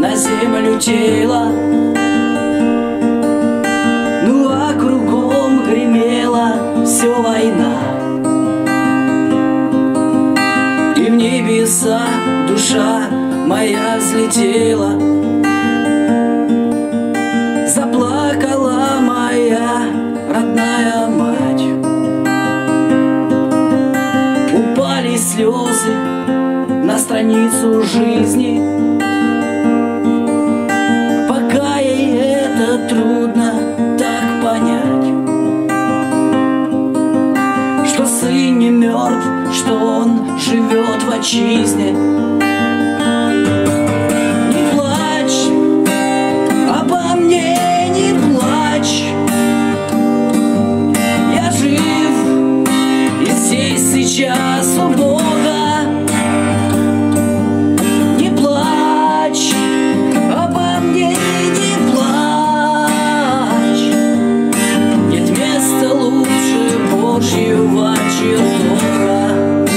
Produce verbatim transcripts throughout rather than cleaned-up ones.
на землю тело, ну а кругом гремела все война. И в небеса душа моя взлетела, заплакала моя родная мать. Упали слезы на страницу жизни, пока ей это трудно так понять, что сын не мертв, что он живет в отчизне. Не плачь, обо мне не плачь, я жив и здесь сейчас у Бога. Не плачь, обо мне не плачь, нет места лучше Божьего чертога.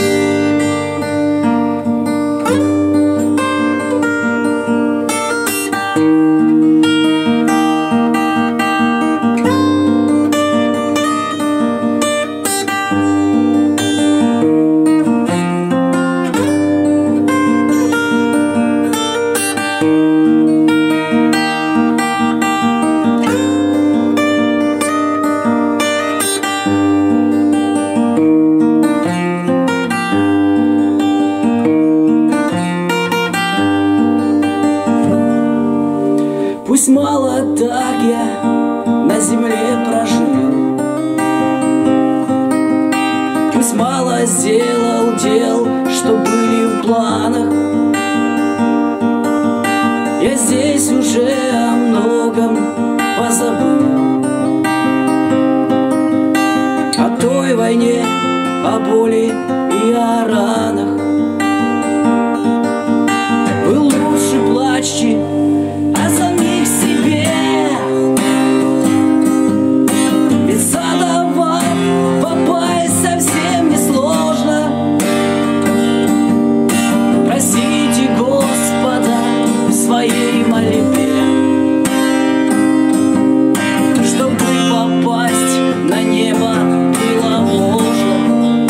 Пусть мало так я на земле прожил, пусть мало сделал дел, что были в планах. Я здесь уже о многом позабыл, о той войне, о боли и о ранах. Вы лучше плачьте о самих себе, ведь за дома попасть совсем несложно. Просите Господа в своей мольбе, чтобы попасть на небо было можно.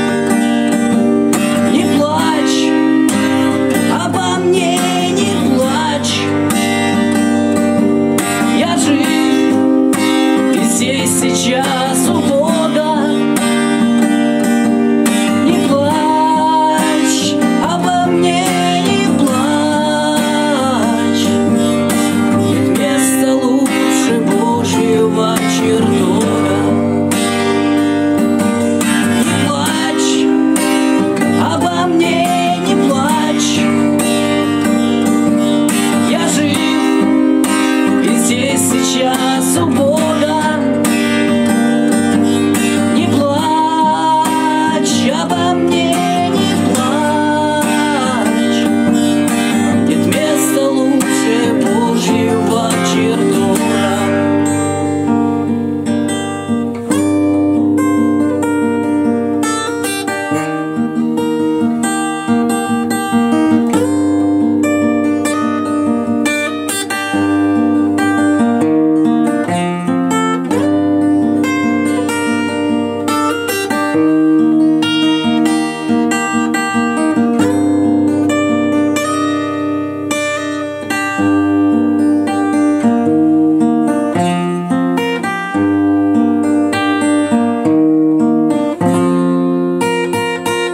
Не плачь, обо мне не плачь, я жив и здесь сейчас у Бога. Не плачь, обо мне не плачь, нет места лучше Божьего чертога. Не плачь, обо мне не плачь, я жив и здесь сейчас у Бога. Не плачь, обо мне не плачь, нет места лучше Божьего чертога.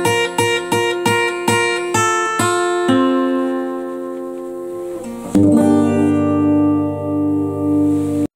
Thank you.